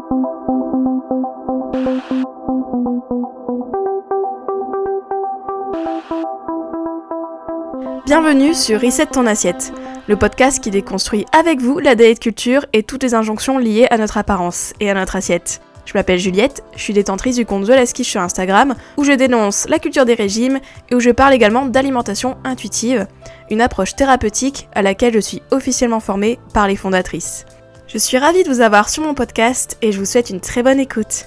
Bienvenue sur Reset ton assiette, le podcast qui déconstruit avec vous la diet culture et toutes les injonctions liées à notre apparence et à notre assiette. Je m'appelle Juliette, je suis détentrice du compte The Last Quiche sur Instagram, où je dénonce la culture des régimes et où je parle également d'alimentation intuitive, une approche thérapeutique à laquelle je suis officiellement formée par les fondatrices. Je suis ravie de vous avoir sur mon podcast et je vous souhaite une très bonne écoute.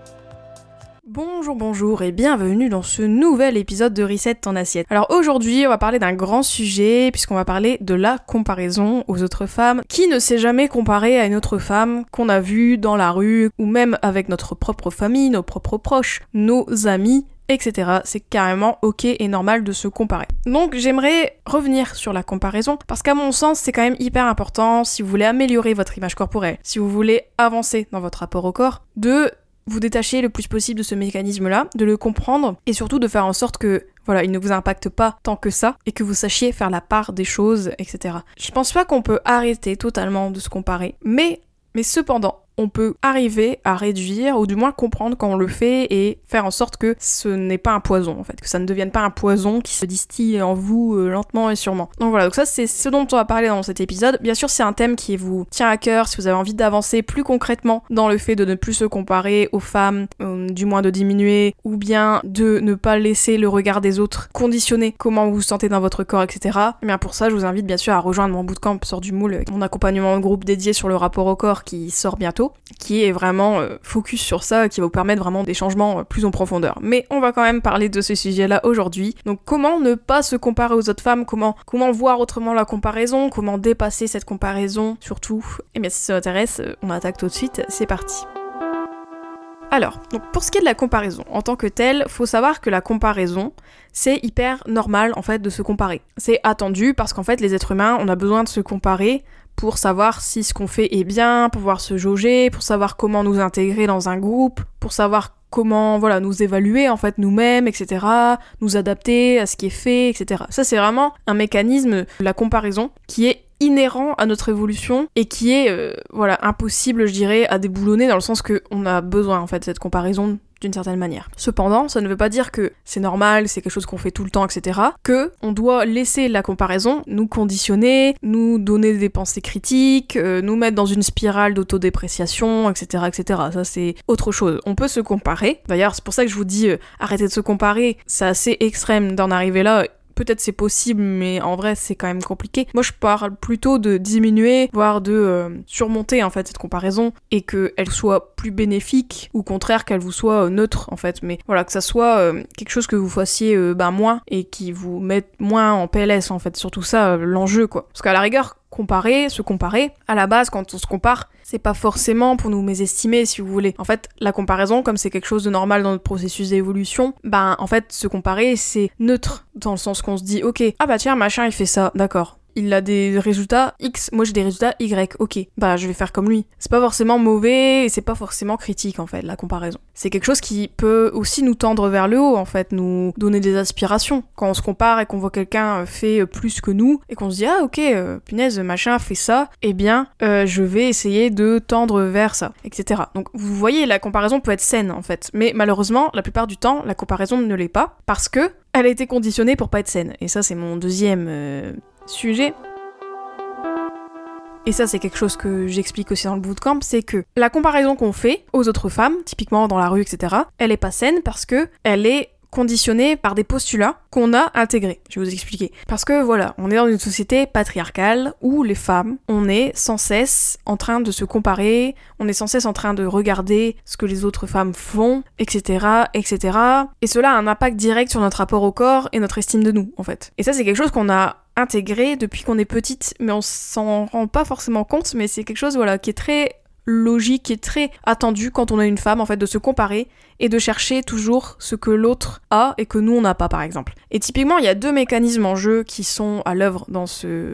Bonjour et bienvenue dans ce nouvel épisode de Reset ton assiette. Alors aujourd'hui, on va parler d'un grand sujet puisqu'on va parler de la comparaison aux autres femmes. Qui ne s'est jamais comparé à une autre femme qu'on a vue dans la rue ou même avec notre propre famille, nos propres proches, nos amis, etc. C'est carrément ok et normal de se comparer. Donc j'aimerais revenir sur la comparaison parce qu'à mon sens c'est quand même hyper important si vous voulez améliorer votre image corporelle, si vous voulez avancer dans votre rapport au corps, de vous détacher le plus possible de ce mécanisme-là, de le comprendre et surtout de faire en sorte que il ne vous impacte pas tant que ça et que vous sachiez faire la part des choses, etc. Je pense pas qu'on peut arrêter totalement de se comparer, mais cependant, on peut arriver à réduire ou du moins comprendre quand on le fait et faire en sorte que ce n'est pas un poison en fait, que ça ne devienne pas un poison qui se distille en vous lentement et sûrement. Donc voilà, donc ça c'est ce dont on va parler dans cet épisode. Bien sûr c'est un thème qui vous tient à cœur si vous avez envie d'avancer plus concrètement dans le fait de ne plus se comparer aux femmes, du moins de diminuer, ou bien de ne pas laisser le regard des autres conditionner comment vous vous sentez dans votre corps, etc. Et bien pour ça je vous invite bien sûr à rejoindre mon bootcamp Sort du moule, mon accompagnement de groupe dédié sur le rapport au corps qui sort bientôt, qui est vraiment focus sur ça, qui va vous permettre vraiment des changements plus en profondeur. Mais on va quand même parler de ce sujet-là aujourd'hui. Donc comment ne pas se comparer aux autres femmes, comment voir autrement la comparaison, comment dépasser cette comparaison surtout. Et bien si ça vous intéresse, on attaque tout de suite, c'est parti. Alors, donc pour ce qui est de la comparaison, en tant que telle, faut savoir que la comparaison, c'est hyper normal en fait de se comparer. C'est attendu parce qu'en fait les êtres humains, on a besoin de se comparer pour savoir si ce qu'on fait est bien, pour pouvoir se jauger, pour savoir comment nous intégrer dans un groupe, pour savoir comment nous évaluer en fait nous-mêmes, etc., nous adapter à ce qui est fait, etc. Ça c'est vraiment un mécanisme de la comparaison qui est inhérent à notre évolution et qui est impossible je dirais à déboulonner dans le sens qu'on a besoin en fait de cette comparaison d'une certaine manière. Cependant, ça ne veut pas dire que c'est normal, c'est quelque chose qu'on fait tout le temps, etc., que on doit laisser la comparaison nous conditionner, nous donner des pensées critiques, nous mettre dans une spirale d'autodépréciation, etc., etc. Ça, c'est autre chose. On peut se comparer. D'ailleurs, c'est pour ça que je vous dis, arrêtez de se comparer. C'est assez extrême d'en arriver là. Peut-être c'est possible, mais en vrai c'est quand même compliqué. Moi je parle plutôt de diminuer, voire de surmonter en fait cette comparaison et qu'elle soit plus bénéfique ou au contraire qu'elle vous soit neutre en fait. Mais voilà, que ça soit quelque chose que vous fassiez moins et qui vous mette moins en PLS en fait. Surtout ça, l'enjeu quoi. Parce qu'à la rigueur, se comparer, à la base quand on se compare, c'est pas forcément pour nous mésestimer si vous voulez. En fait, la comparaison, comme c'est quelque chose de normal dans notre processus d'évolution, en fait, se comparer, c'est neutre, dans le sens qu'on se dit, ok, tiens, machin, il fait ça, d'accord. Il a des résultats X, moi j'ai des résultats Y, ok, je vais faire comme lui. C'est pas forcément mauvais et c'est pas forcément critique en fait, la comparaison. C'est quelque chose qui peut aussi nous tendre vers le haut en fait, nous donner des aspirations. Quand on se compare et qu'on voit quelqu'un fait plus que nous et qu'on se dit punaise, machin fait ça, je vais essayer de tendre vers ça, etc. Donc vous voyez, la comparaison peut être saine en fait, mais malheureusement, la plupart du temps, la comparaison ne l'est pas parce que elle a été conditionnée pour pas être saine. Et ça c'est mon deuxième sujet. Et ça c'est quelque chose que j'explique aussi dans le bootcamp, c'est que la comparaison qu'on fait aux autres femmes, typiquement dans la rue, etc., elle est pas saine parce que elle est conditionnée par des postulats qu'on a intégrés. Je vais vous expliquer. Parce que on est dans une société patriarcale où les femmes, on est sans cesse en train de se comparer, on est sans cesse en train de regarder ce que les autres femmes font, etc., etc. Et cela a un impact direct sur notre rapport au corps et notre estime de nous, en fait. Et ça, c'est quelque chose qu'on a intégré depuis qu'on est petite, mais on s'en rend pas forcément compte, mais c'est quelque chose, qui est très logique et très attendu quand on est une femme, en fait, de se comparer et de chercher toujours ce que l'autre a et que nous on n'a pas, par exemple. Et typiquement, il y a deux mécanismes en jeu qui sont à l'œuvre dans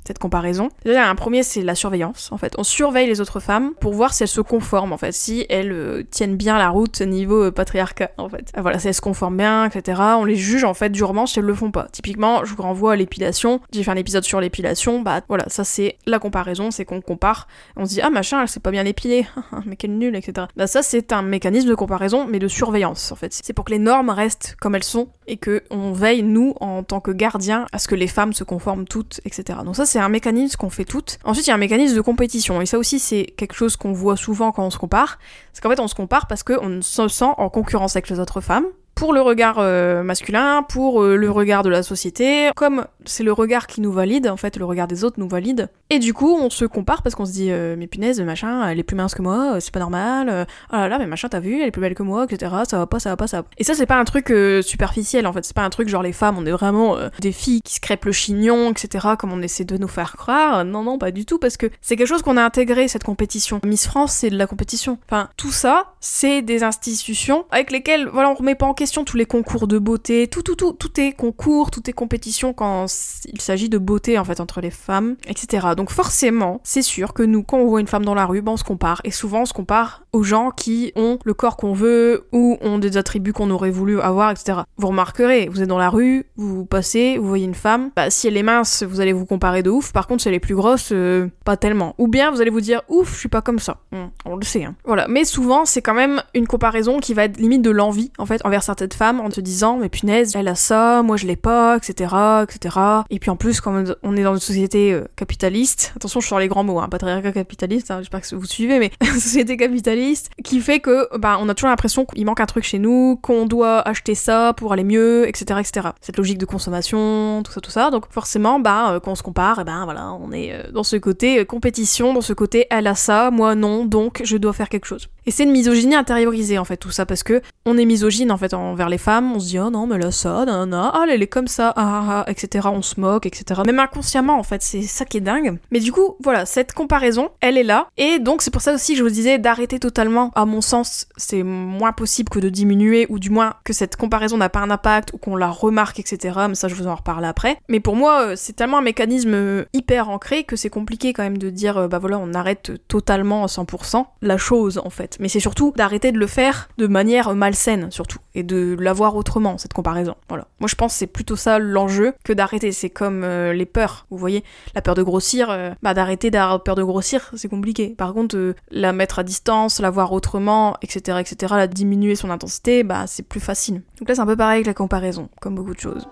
cette comparaison. Déjà, un premier, c'est la surveillance, en fait. On surveille les autres femmes pour voir si elles se conforment, en fait, si elles tiennent bien la route niveau patriarcat, en fait. Voilà, si elles se conforment bien, etc. On les juge, en fait, durement si elles le font pas. Typiquement, je vous renvoie à l'épilation. J'ai fait un épisode sur l'épilation. Bah, voilà, ça, c'est la comparaison, c'est qu'on compare. On se dit, ah, machin, elle s'est pas bien épilée. Mais quelle nulle, etc. Bah, ça, c'est un mécanisme de comparaison, mais de surveillance, en fait. C'est pour que les normes restent comme elles sont et que on veille, nous, en tant que gardiens, à ce que les femmes se conforment toutes, etc. Donc ça, c'est un mécanisme qu'on fait toutes. Ensuite, il y a un mécanisme de compétition, et ça aussi, c'est quelque chose qu'on voit souvent quand on se compare. C'est qu'en fait, on se compare parce qu'on se sent en concurrence avec les autres femmes, pour le regard masculin, pour le regard de la société. Comme c'est le regard qui nous valide, en fait, le regard des autres nous valide. Et du coup, on se compare parce qu'on se dit mais punaise, machin, elle est plus mince que moi, c'est pas normal. Oh là là, mais machin, t'as vu, elle est plus belle que moi, etc. Ça va pas, ça va pas, ça va pas. Et ça, c'est pas un truc superficiel, en fait. C'est pas un truc genre les femmes, on est vraiment des filles qui se crêpent le chignon, etc. Comme on essaie de nous faire croire. Non, non, pas du tout, parce que c'est quelque chose qu'on a intégré, cette compétition. Miss France, c'est de la compétition. Enfin, tout ça, c'est des institutions avec lesquelles, voilà, on remet pas en question tous les concours de beauté, tout est concours, tout est compétition quand il s'agit de beauté en fait entre les femmes, etc. Donc forcément, c'est sûr que nous, quand on voit une femme dans la rue, ben on se compare, et souvent on se compare aux gens qui ont le corps qu'on veut ou ont des attributs qu'on aurait voulu avoir, etc. Vous remarquerez, vous êtes dans la rue, vous passez, vous voyez une femme, bah si elle est mince, vous allez vous comparer de ouf, par contre si elle est plus grosse, pas tellement. Ou bien vous allez vous dire, ouf, je suis pas comme ça. On le sait, hein. Voilà, mais souvent c'est quand même une comparaison qui va être limite de l'envie, en fait, envers certaines femmes, en te disant, mais punaise, elle a ça, moi je l'ai pas, etc., etc. Et puis en plus, comme on est dans une société capitaliste, attention, je sors les grands mots, hein, patriarcat capitaliste, hein, j'espère que vous suivez, mais société capitaliste, qui fait que, bah, on a toujours l'impression qu'il manque un truc chez nous, qu'on doit acheter ça pour aller mieux, etc., etc. Cette logique de consommation, tout ça, donc forcément, bah, quand on se compare, et ben voilà, on est dans ce côté compétition, dans ce côté, elle a ça, moi non, donc je dois faire quelque chose. Et c'est une misogynie intériorisée, en fait, tout ça, parce que on est misogyne, en fait, envers les femmes, on se dit, oh non, mais elle a ça, nanana, ah, elle est comme ça, etc., on se moque, etc. Même inconsciemment, en fait, c'est ça qui est dingue. Mais du coup, voilà, cette comparaison, elle est là, et donc c'est pour ça aussi que je vous disais d'arrêter totalement. À mon sens, c'est moins possible que de diminuer, ou du moins que cette comparaison n'a pas un impact, ou qu'on la remarque, etc., mais ça, je vous en reparle après. Mais pour moi, c'est tellement un mécanisme hyper ancré que c'est compliqué quand même de dire, bah voilà, on arrête totalement à 100% la chose, en fait. Mais c'est surtout d'arrêter de le faire de manière malsaine, surtout, et de l'avoir autrement, cette comparaison. Voilà. Moi, je pense que c'est plutôt ça l'enjeu que d'arrêter. C'est comme les peurs, vous voyez, la peur de grossir, bah d'arrêter d'avoir peur de grossir, c'est compliqué. Par contre, la mettre à distance, la voir autrement, etc., la diminuer son intensité, bah c'est plus facile. Donc là, c'est un peu pareil avec la comparaison, comme beaucoup de choses.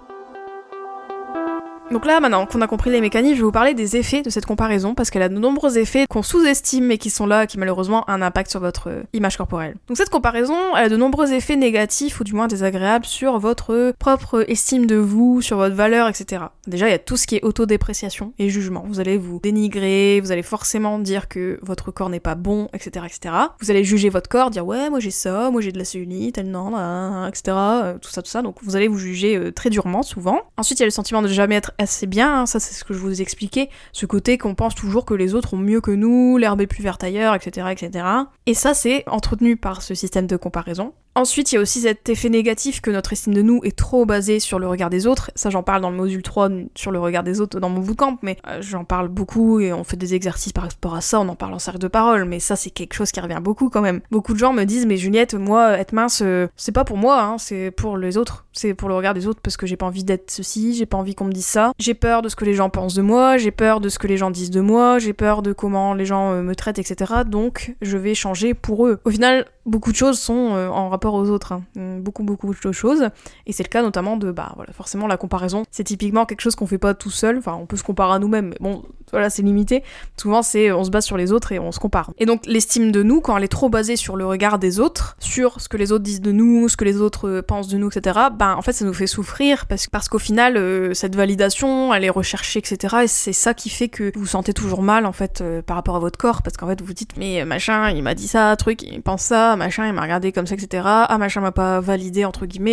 Donc là, maintenant qu'on a compris les mécanismes, je vais vous parler des effets de cette comparaison, parce qu'elle a de nombreux effets qu'on sous-estime mais qui sont là, qui malheureusement ont un impact sur votre image corporelle. Donc cette comparaison, elle a de nombreux effets négatifs, ou du moins désagréables, sur votre propre estime de vous, sur votre valeur, etc. Déjà, il y a tout ce qui est autodépréciation et jugement. Vous allez vous dénigrer, vous allez forcément dire que votre corps n'est pas bon, etc., etc. Vous allez juger votre corps, dire ouais, moi j'ai ça, moi j'ai de la cellulite, elle non, etc., tout ça. Donc vous allez vous juger très durement, souvent. Ensuite, il y a le sentiment de jamais être assez bien, hein, ça c'est ce que je vous expliquais, ce côté qu'on pense toujours que les autres ont mieux que nous, l'herbe est plus verte ailleurs, etc., etc. Et ça, c'est entretenu par ce système de comparaison. Ensuite, il y a aussi cet effet négatif que notre estime de nous est trop basée sur le regard des autres. Ça, j'en parle dans le module 3 sur le regard des autres dans mon bootcamp, mais j'en parle beaucoup et on fait des exercices par rapport à ça, on en parle en cercle de parole, mais ça, c'est quelque chose qui revient beaucoup quand même. Beaucoup de gens me disent, mais Juliette, moi, être mince, c'est pas pour moi, hein, c'est pour les autres. C'est pour le regard des autres parce que j'ai pas envie d'être ceci, j'ai pas envie qu'on me dise ça. J'ai peur de ce que les gens pensent de moi, j'ai peur de ce que les gens disent de moi, j'ai peur de comment les gens me traitent, etc. Donc, je vais changer pour eux. Au final, beaucoup de choses sont en rapport aux autres, hein. Beaucoup de choses, et c'est le cas notamment de, bah voilà, forcément la comparaison, c'est typiquement quelque chose qu'on fait pas tout seul, enfin on peut se comparer à nous-mêmes, mais bon, voilà, c'est limité, souvent c'est on se base sur les autres et on se compare. Et donc l'estime de nous, quand elle est trop basée sur le regard des autres, sur ce que les autres disent de nous, ce que les autres pensent de nous, etc., ben en fait ça nous fait souffrir, parce qu'au final, cette validation, elle est recherchée, etc., et c'est ça qui fait que vous vous sentez toujours mal, en fait, par rapport à votre corps, parce qu'en fait vous vous dites, mais machin, il m'a dit ça, truc, il pense ça, machin, il m'a regardé comme ça, etc., ah machin m'a pas validé, entre guillemets,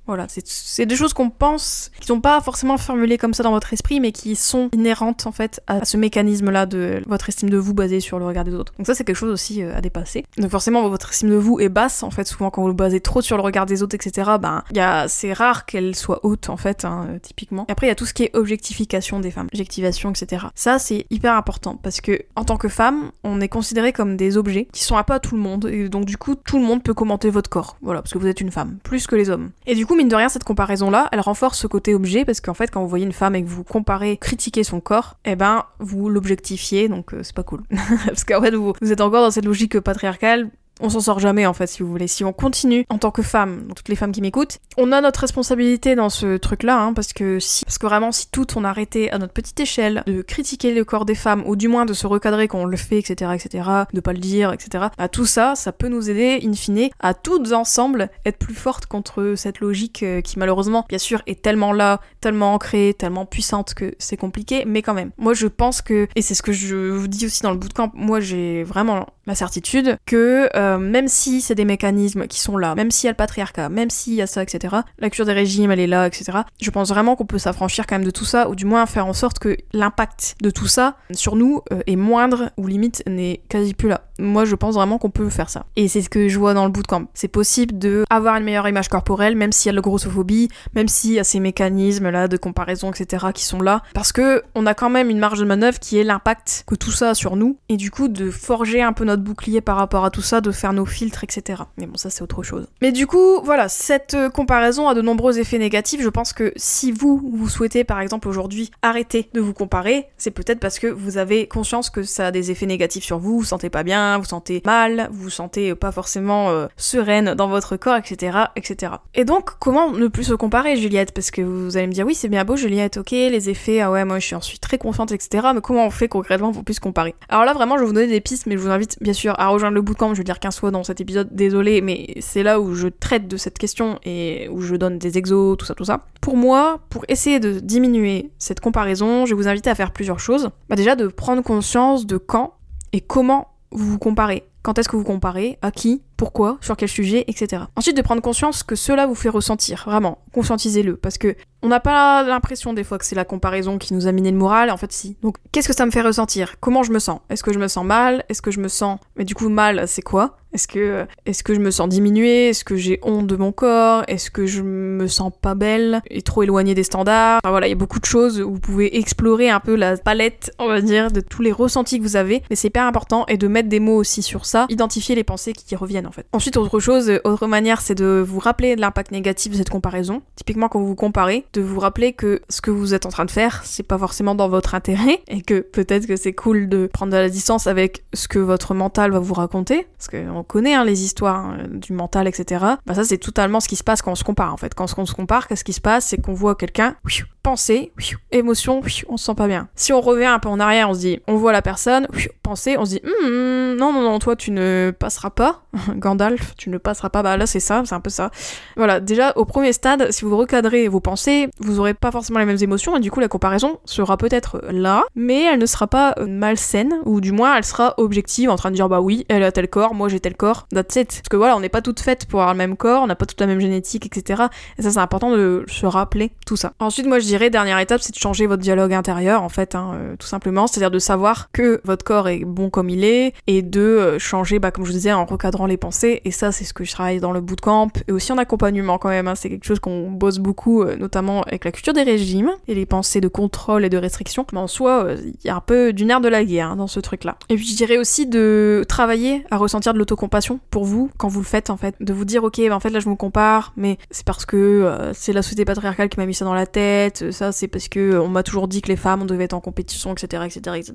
Voilà, c'est des choses qu'on pense, qui sont pas forcément formulées comme ça dans votre esprit, mais qui sont inhérentes en fait à ce mécanisme-là de votre estime de vous basée sur le regard des autres. Donc ça c'est quelque chose aussi à dépasser. Donc forcément votre estime de vous est basse en fait, souvent quand vous le basez trop sur le regard des autres, etc. C'est rare qu'elle soit haute en fait, typiquement. Et après il y a tout ce qui est objectification des femmes, objectivation, etc. Ça c'est hyper important parce que en tant que femme, on est considéré comme des objets qui sont un peu à tout le monde et donc du coup tout le monde peut commenter votre corps. Voilà, parce que vous êtes une femme, plus que les hommes. Et du coup mine de rien cette comparaison-là, elle renforce ce côté objet parce qu'en fait quand vous voyez une femme et que vous comparez, critiquez son corps, vous l'objectifiez, donc c'est pas cool. Parce qu'en fait, vous êtes encore dans cette logique patriarcale. On s'en sort jamais en fait, si vous voulez. Si on continue en tant que femme, donc toutes les femmes qui m'écoutent, on a notre responsabilité dans ce truc-là, parce que vraiment si toutes on arrêtait à notre petite échelle de critiquer le corps des femmes, ou du moins de se recadrer quand on le fait, etc., de pas le dire, etc. Tout ça, ça peut nous aider, in fine, à toutes ensemble être plus fortes contre cette logique qui malheureusement, bien sûr, est tellement là, tellement ancrée, tellement puissante que c'est compliqué, mais quand même. Moi je pense que, et c'est ce que je vous dis aussi dans le bootcamp, moi j'ai vraiment la certitude que même si c'est des mécanismes qui sont là, même s'il y a le patriarcat, même s'il y a ça, etc., la culture des régimes, elle est là, etc., je pense vraiment qu'on peut s'affranchir quand même de tout ça, ou du moins faire en sorte que l'impact de tout ça sur nous est moindre, ou limite n'est quasi plus là. Moi, je pense vraiment qu'on peut faire ça. Et c'est ce que je vois dans le bootcamp. C'est possible de avoir une meilleure image corporelle, même s'il y a la grossophobie, même s'il y a ces mécanismes-là de comparaison, etc., qui sont là, parce que on a quand même une marge de manœuvre qui est l'impact que tout ça a sur nous, et du coup, de forger un peu notre bouclier par rapport à tout ça, de faire nos filtres, etc. Mais bon, ça, c'est autre chose. Mais du coup, voilà, cette comparaison a de nombreux effets négatifs. Je pense que si vous souhaitez, par exemple, aujourd'hui, arrêter de vous comparer, c'est peut-être parce que vous avez conscience que ça a des effets négatifs sur vous, vous sentez pas bien, vous sentez mal, vous vous sentez pas forcément sereine dans votre corps, etc., etc. Et donc, comment ne plus se comparer, Juliette? Parce que vous allez me dire, oui, c'est bien beau, Juliette, ok, les effets, ah ouais, moi je suis très confiante, etc., mais comment on fait concrètement pour plus se comparer? Alors là, vraiment, je vais vous donner des pistes, mais je vous invite, bien sûr, à rejoindre le bootcamp, je veux dire 15 fois dans cet épisode, désolé, mais c'est là où je traite de cette question et où je donne des exos, tout ça. Pour moi, pour essayer de diminuer cette comparaison, je vais vous inviter à faire plusieurs choses. Déjà, de prendre conscience de quand et comment vous vous comparez. Quand est-ce que vous comparez, à qui, pourquoi, sur quel sujet, etc. Ensuite, de prendre conscience que cela vous fait ressentir, vraiment, conscientisez-le, parce que on n'a pas l'impression des fois que c'est la comparaison qui nous a miné le moral, en fait si. Donc, qu'est-ce que ça me fait ressentir? Comment je me sens? Est-ce que je me sens mal? Est-ce que je me sens... Mais du coup, mal, c'est quoi? Est-ce que je me sens diminuée? Est-ce que j'ai honte de mon corps? Est-ce que je me sens pas belle et trop éloignée des standards? Enfin voilà, il y a beaucoup de choses où vous pouvez explorer un peu la palette, on va dire, de tous les ressentis que vous avez, mais c'est hyper important, et de mettre des mots aussi sur ça, identifier les pensées qui reviennent en fait. Ensuite, autre manière, c'est de vous rappeler de l'impact négatif de cette comparaison. Typiquement, quand vous vous comparez, de vous rappeler que ce que vous êtes en train de faire, c'est pas forcément dans votre intérêt, et que peut-être que c'est cool de prendre de la distance avec ce que votre mental va vous raconter, parce qu'on connaît les histoires du mental, etc. Ça, c'est totalement ce qui se passe quand on se compare, en fait. Quand on se compare, qu'est-ce qui se passe? C'est qu'on voit quelqu'un, pensée, émotion, on se sent pas bien. Si on revient un peu en arrière, on se dit, on voit la personne, pensée, on se dit, non, toi, tu ne passeras pas. Gandalf, tu ne passeras pas. Là, c'est ça, c'est un peu ça. Voilà, déjà, au premier stade, si vous recadrez vos pensées, vous aurez pas forcément les mêmes émotions, et du coup, la comparaison sera peut-être là, mais elle ne sera pas malsaine, ou du moins, elle sera objective, en train de dire, bah oui, elle a tel corps, moi j'ai tel corps, that's it. Parce que voilà, on n'est pas toutes faites pour avoir le même corps, on n'a pas toute la même génétique, etc. Et ça, c'est important de se rappeler tout ça. Ensuite, moi, je dirais, dernière étape, c'est de changer votre dialogue intérieur, en fait, tout simplement, c'est-à-dire de savoir que votre corps est bon comme il est, et de changer, comme je vous disais, en recadrant les pensées, et ça, c'est ce que je travaille dans le bootcamp, et aussi en accompagnement quand même, c'est quelque chose qu'on bosse beaucoup, notamment avec la culture des régimes, et les pensées de contrôle et de restriction, mais en soi, il y a un peu du nerf de la guerre dans ce truc-là. Et puis je dirais aussi de travailler à ressentir de l'autocompassion pour vous, quand vous le faites, en fait, de vous dire, ok, en fait, là, je me compare, mais c'est parce que c'est la société patriarcale qui m'a mis ça dans la tête, ça, c'est parce que on m'a toujours dit que les femmes, on devait être en compétition, etc., etc.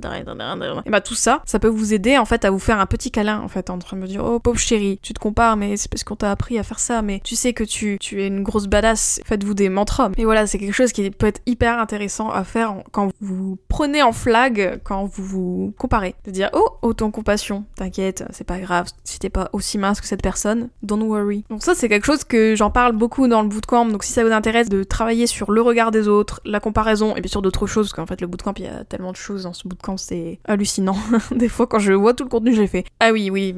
Et tout ça, ça peut vous aider, en fait, à vous faire un petit câlin, en fait, en train de me dire, oh, pauvre chérie, tu te compares, mais c'est parce qu'on t'a appris à faire ça, mais tu sais que tu es une grosse badass, faites-vous des mantras. Et voilà, c'est quelque chose qui peut être hyper intéressant à faire quand vous prenez en flag, quand vous vous comparez. De dire, oh, autocompassion, t'inquiète, c'est pas grave, si t'es pas aussi mince que cette personne, don't worry. Donc ça, c'est quelque chose que j'en parle beaucoup dans le bootcamp, donc si ça vous intéresse de travailler sur le regard des autres, la comparaison, et puis sur d'autres choses, parce qu'en fait, le bootcamp, il y a tellement de choses dans ce bootcamp, c'est hallucinant. Des fois, quand je vois tout le contenu, j'ai fait, ah oui,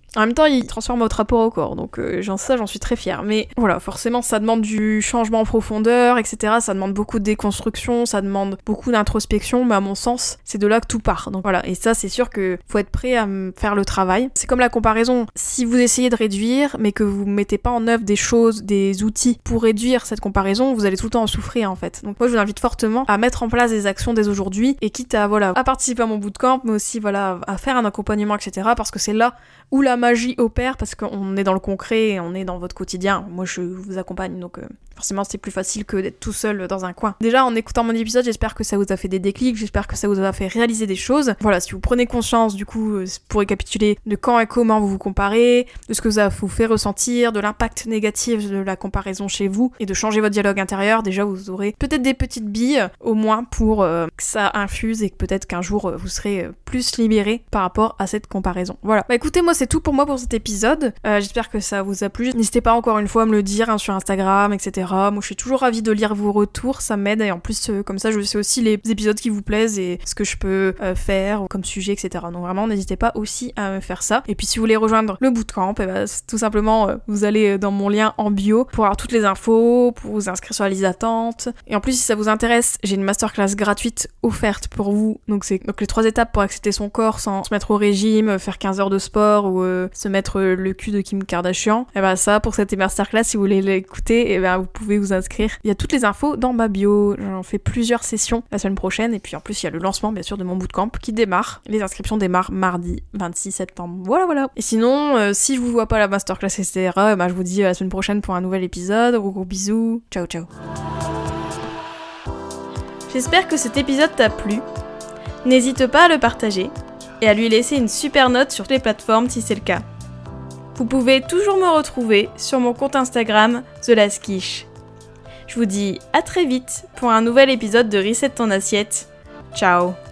En même temps, il transforme votre rapport au corps, donc j'en suis très fière. Mais voilà, forcément, ça demande du changement en profondeur, etc. Ça demande beaucoup de déconstruction, ça demande beaucoup d'introspection, mais à mon sens, c'est de là que tout part. Donc voilà, et ça, c'est sûr que faut être prêt à faire le travail. C'est comme la comparaison. Si vous essayez de réduire, mais que vous mettez pas en œuvre des choses, des outils pour réduire cette comparaison, vous allez tout le temps en souffrir en fait. Donc moi, je vous invite fortement à mettre en place des actions dès aujourd'hui, et quitte à participer à mon bootcamp, mais aussi à faire un accompagnement, etc. Parce que c'est là où la magie opère, parce qu'on est dans le concret et on est dans votre quotidien. Moi, je vous accompagne, donc forcément, c'est plus facile que d'être tout seul dans un coin. Déjà, en écoutant mon épisode, j'espère que ça vous a fait des déclics, j'espère que ça vous a fait réaliser des choses. Voilà, si vous prenez conscience, du coup, pour récapituler, de quand et comment vous vous comparez, de ce que ça vous fait ressentir, de l'impact négatif de la comparaison chez vous, et de changer votre dialogue intérieur, déjà, vous aurez peut-être des petites billes, au moins, pour que ça infuse, et que peut-être qu'un jour, vous serez plus libéré par rapport à cette comparaison. Voilà. Bah écoutez, moi, c'est tout pour moi pour cet épisode. J'espère que ça vous a plu. N'hésitez pas encore une fois à me le dire sur Instagram, etc. Moi, je suis toujours ravie de lire vos retours, ça m'aide, et en plus, comme ça, je sais aussi les épisodes qui vous plaisent et ce que je peux faire comme sujet, etc. Donc vraiment, n'hésitez pas aussi à me faire ça. Et puis, si vous voulez rejoindre le bootcamp, tout simplement, vous allez dans mon lien en bio pour avoir toutes les infos, pour vous inscrire sur la liste d'attente. Et en plus, si ça vous intéresse, j'ai une masterclass gratuite offerte pour vous. Donc, c'est les 3 étapes pour accepter son corps sans se mettre au régime, faire 15 heures de sport ou se mettre le cul de Kim Kardashian. Et ça, pour cette masterclass, si vous voulez l'écouter, vous pouvez vous inscrire. Il y a toutes les infos dans ma bio. J'en fais plusieurs sessions la semaine prochaine. Et puis en plus, il y a le lancement, bien sûr, de mon bootcamp qui démarre. Les inscriptions démarrent mardi 26 septembre. Voilà. Et sinon, si je vous vois pas la masterclass, etc., je vous dis à la semaine prochaine pour un nouvel épisode. Gros bisous. Ciao. J'espère que cet épisode t'a plu. N'hésite pas à le partager et à lui laisser une super note sur les plateformes si c'est le cas. Vous pouvez toujours me retrouver sur mon compte Instagram TheLastQuiche. Je vous dis à très vite pour un nouvel épisode de Reset ton assiette. Ciao.